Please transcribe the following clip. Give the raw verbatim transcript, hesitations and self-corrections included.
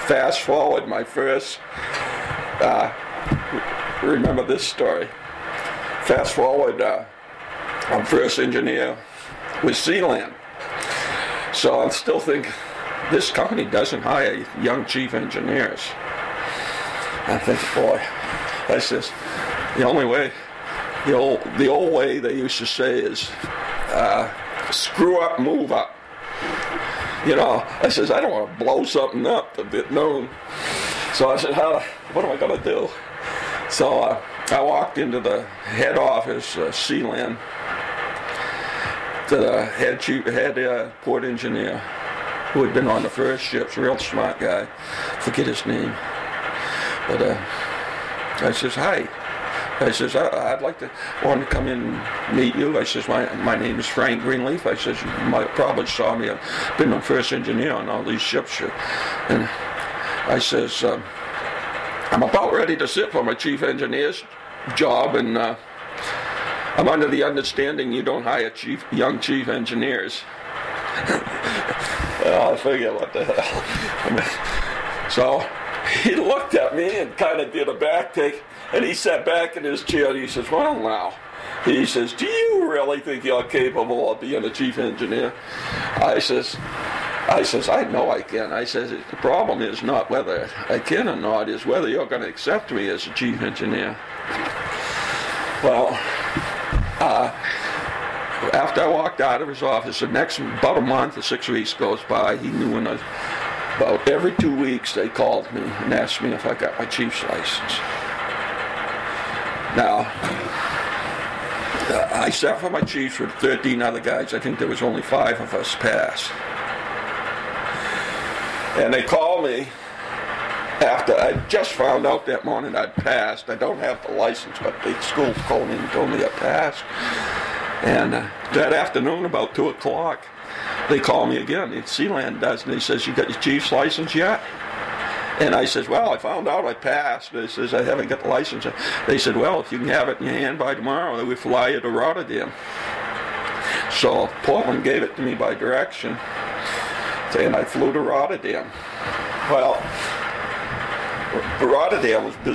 fast forward my first, uh, remember this story. Fast forward, uh, I'm first engineer with Sealand. So I'm still thinking, this company doesn't hire young chief engineers. I think, boy, I says, the only way, the old, the old way they used to say is, uh, screw up, move up. You know, I says, I don't want to blow something up a bit known. So I said, how, what am I going to do? So uh, I walked into the head office, uh, Sealand, to the head, chief, head uh, port engineer who had been on the first ships, real smart guy. Forget his name. But uh, I says, hi. I says, I, I'd like to want to come in and meet you. I says, my, my name is Frank Greenleaf. I says, you might probably saw me. I've been the first engineer on all these ships. And I says, um, I'm about ready to sit for my chief engineer's job, and uh, I'm under the understanding you don't hire chief, young chief engineers. Oh, I figure, what the hell. I mean, so he looked at me and kind of did a back take. And he sat back in his chair and he says, well, now, he says, do you really think you're capable of being a chief engineer? I says, I says, I know I can. I says, the problem is not whether I can or not, is whether you're going to accept me as a chief engineer. Well, uh, after I walked out of his office, the next, about a month or six weeks goes by, he knew when I, about every two weeks they called me and asked me if I got my chief's license. Now, uh, I sat for my chiefs with thirteen other guys. I think there was only five of us passed. And they called me after I just found out that morning I'd passed. I don't have the license, but the school called me and told me I passed. And uh, that afternoon, about two o'clock, they called me again. Sealand does, and he says, you got your chief's license yet? And I says, well, I found out I passed. They says, I haven't got the license. They said, well, if you can have it in your hand by tomorrow, we fly you to Rotterdam. So Portland gave it to me by direction, and I flew to Rotterdam. Well, Rotterdam was